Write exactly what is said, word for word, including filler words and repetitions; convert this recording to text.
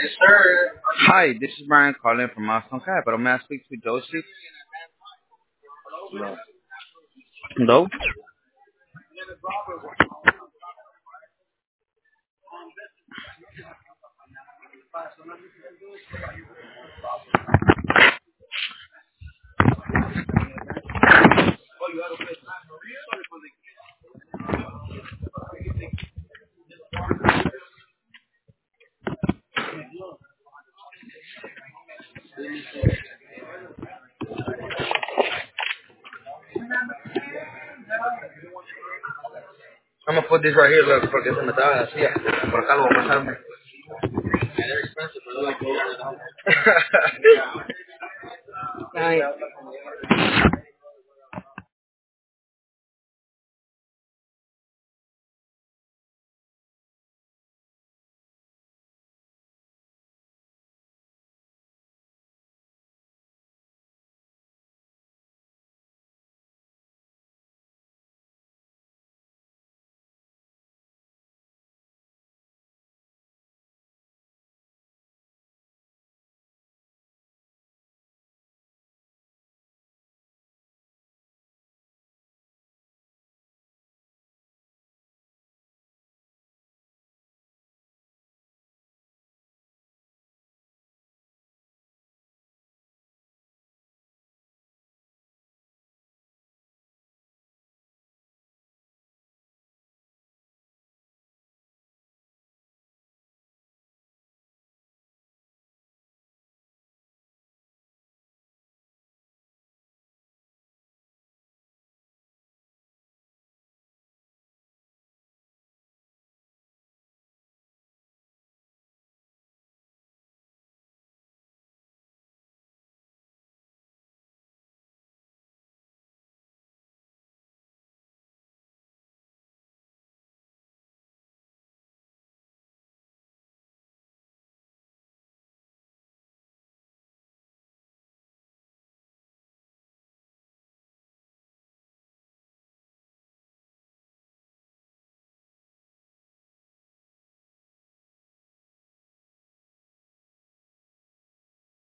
Hi, this is Brian calling from Austin Cat, but may I speak to Joseph? No. I'm gonna put this right here, look, porque se me estaba así. Por acá lo voy a pasarme.